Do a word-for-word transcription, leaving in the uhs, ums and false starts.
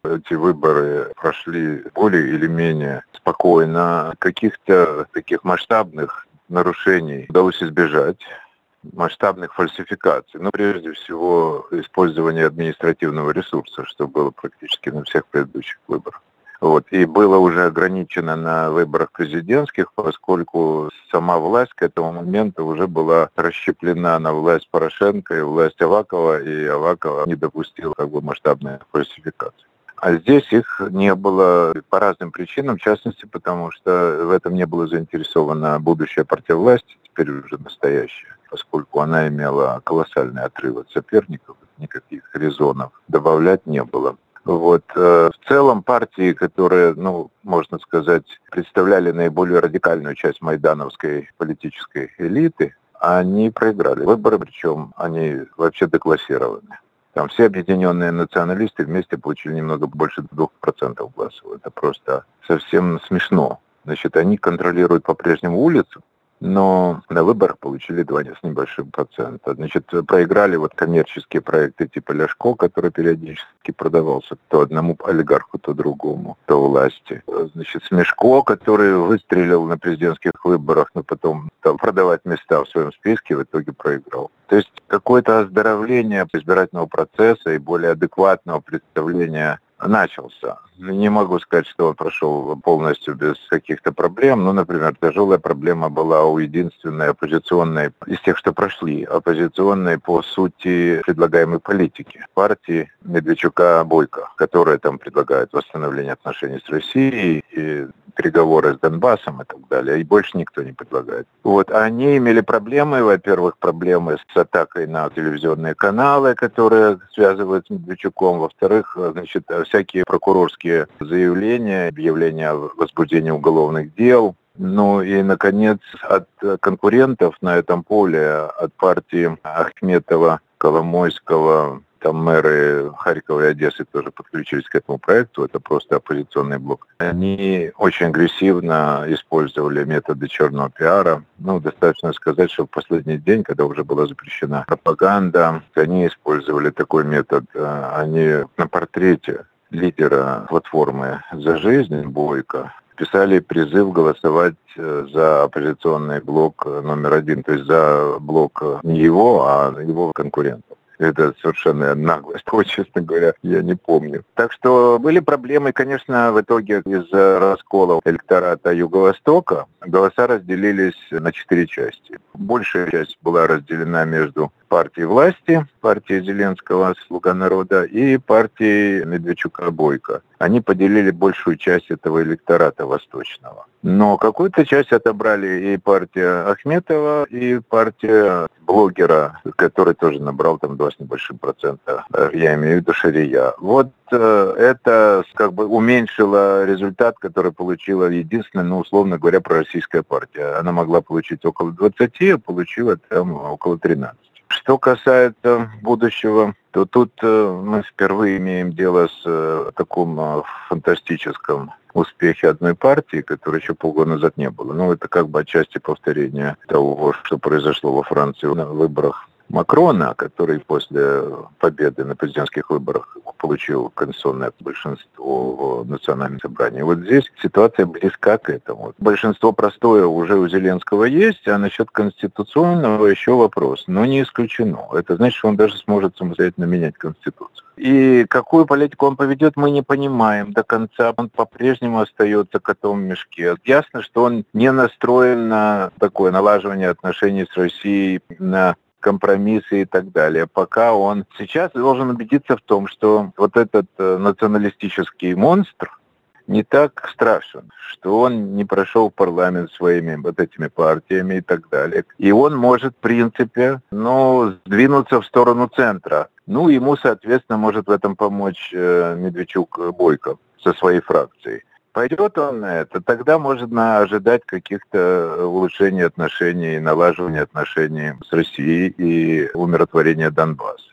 эти выборы прошли более или менее спокойно. Каких-то таких масштабных нарушений удалось избежать, масштабных фальсификаций. Но прежде всего использование административного ресурса, что было практически на всех предыдущих выборах. Вот. И было уже ограничено на выборах президентских, поскольку сама власть к этому моменту уже была расщеплена на власть Порошенко и власть Авакова, и Авакова не допустила как бы масштабной фальсификации. А здесь их не было по разным причинам, в частности, потому что в этом не была заинтересована будущая партия власти, теперь уже настоящая, поскольку она имела колоссальный отрыв от соперников, никаких резонов добавлять не было. Вот. В целом партии, которые, ну, можно сказать, представляли наиболее радикальную часть майдановской политической элиты, они проиграли выборы, причем они вообще деклассированы. Там все объединенные националисты вместе получили немного больше двух процентов голосов. Это просто совсем смешно. Значит, они контролируют по-прежнему улицу, но на выборах получили два с небольшим процента. Значит, проиграли вот коммерческие проекты типа Ляшко, который периодически продавался то одному олигарху, то другому, то власти. Значит, Смешко, который выстрелил на президентских выборах, но потом стал продавать места в своем списке, в итоге проиграл. То есть какое-то оздоровление избирательного процесса и более адекватного представления начался. Не могу сказать, что он прошел полностью без каких-то проблем. Ну, например, тяжелая проблема была у единственной оппозиционной, из тех, что прошли, оппозиционной по сути предлагаемой политики партии Медведчука-Бойко, которая там предлагает восстановление отношений с Россией и переговоры с Донбассом и так далее, и больше никто не предлагает. Вот, они имели проблемы, во-первых, проблемы с атакой на телевизионные каналы, которые связывают с Медведчуком, во-вторых, значит, всякие прокурорские заявления, объявления о возбуждении уголовных дел. Ну и, наконец, от конкурентов на этом поле, от партии Ахметова, Коломойского, там мэры Харькова и Одессы тоже подключились к этому проекту, это просто оппозиционный блок. Они очень агрессивно использовали методы черного пиара. Ну, достаточно сказать, что в последний день, когда уже была запрещена пропаганда, они использовали такой метод. Они на портрете лидера платформы «За жизнь» Бойко писали призыв голосовать за оппозиционный блок номер один, то есть за блок не его, а его конкурентов. Это совершенно наглость, вот, честно говоря, я не помню. Так что были проблемы, конечно, в итоге из-за раскола электората Юго-Востока голоса разделились на четыре части. Большая часть была разделена между партией власти, партией Зеленского «Слуга народа» и партией Медведчука-Бойко. Они поделили большую часть этого электората восточного. Но какую-то часть отобрали и партия Ахметова, и партия блогера, который тоже набрал там два с небольшим процента, я имею в виду Шария. Вот э, это как бы уменьшило результат, который получила единственная, ну, условно говоря, пророссийская партия. Она могла получить около двадцати, а получила там около тринадцати. Что касается будущего, то тут э, мы впервые имеем дело с э, таким э, фантастическим успехе одной партии, которой еще полгода назад не было. Ну, это как бы отчасти повторение того, что произошло во Франции на выборах Макрона, который после победы на президентских выборах получил конституционное большинство в национальном собрании. Вот здесь ситуация близка к этому. Большинство простое уже у Зеленского есть, а насчет конституционного еще вопрос. Но не исключено. Это значит, что он даже сможет самостоятельно менять Конституцию. И какую политику он поведет, мы не понимаем до конца. Он по-прежнему остается котом в мешке. Ясно, что он не настроен на такое налаживание отношений с Россией, на компромиссы и так далее. Пока он сейчас должен убедиться в том, что вот этот э, националистический монстр не так страшен, что он не прошел парламент своими вот этими партиями и так далее. И он может, в принципе, ну, сдвинуться в сторону центра. Ну, ему, соответственно, может в этом помочь э, Медведчук-Бойко со своей фракцией. Пойдет он на это, тогда можно ожидать каких-то улучшений отношений, налаживания отношений с Россией и умиротворения Донбасса.